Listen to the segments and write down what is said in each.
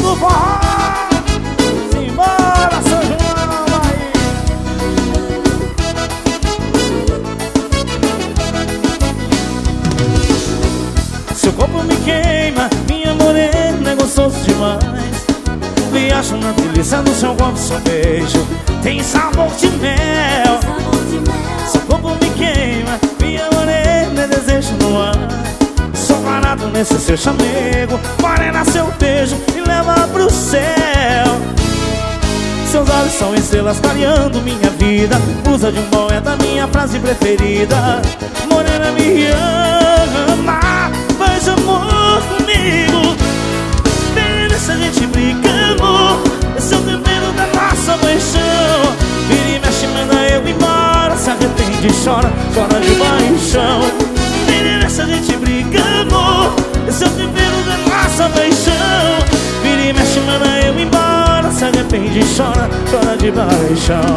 do forró. Simbora, São João aí. Seu corpo me queima, minha morena é gostoso demais. Viajo na delícia do seu corpo, seu beijo tem sabor de mel. Seu corpo me queima, minha morena é desejo no ar. Sou parado nesse seu chamego, morena, seu beijo me leva pro céu. Seus olhos são estrelas clareando minha vida. Usa de um poeta minha frase preferida. Morena, me ama, faz amor comigo. Deixa a gente brigando, esse é o tempero da nossa paixão. Vira e mexe, manda eu embora. Se arrepende, chora, chora de paixão. Vira e mexe, a gente brigando, esse é o tempero da nossa paixão. Vira e mexe, manda eu embora. Se arrepende, chora, chora de paixão.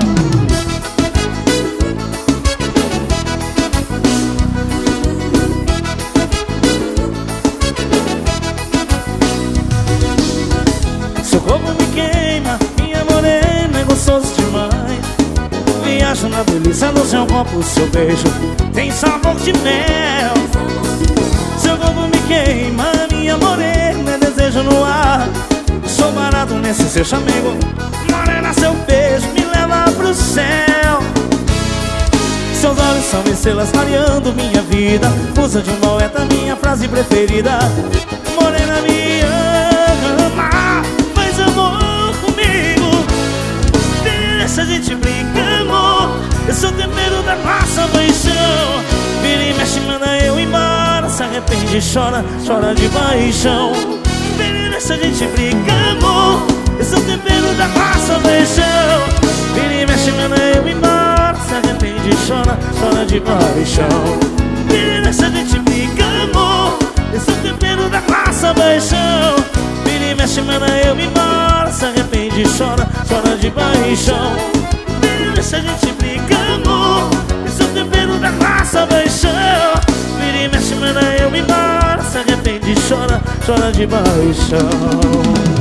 Seu corpo me queima, minha morena é gostoso demais. Viajo na delícia do seu corpo, seu beijo tem sabor de mel. Seu corpo me queima, minha morena é desejo no ar. Sou barato nesse seu chamego, morena, seu beijo me leva pro céu. Seus olhos são estrelas clareando minha vida. Usa de um poeta minha frase preferida. Morena, me ama, faz amor comigo. Deixa a gente brigando, esse é o tempero da nossa paixão. Vira e mexe, manda eu embora. Se arrepende, chora, chora de paixão. Deixa a gente brigando, esse é o tempero da nossa paixão. Vira e mexe, manda eu embora. Se arrepende, chora, chora de paixão. Deixa a gente brigando, esse é o tempero da nossa paixão. Vira e mexe, manda eu embora. Se arrepende, chora, chora de paixão. Deixa a gente brigando, esse é o tempero da nossa paixão. Vira e mexe, manda eu embora. Se arrepende, chora, chora de paixão.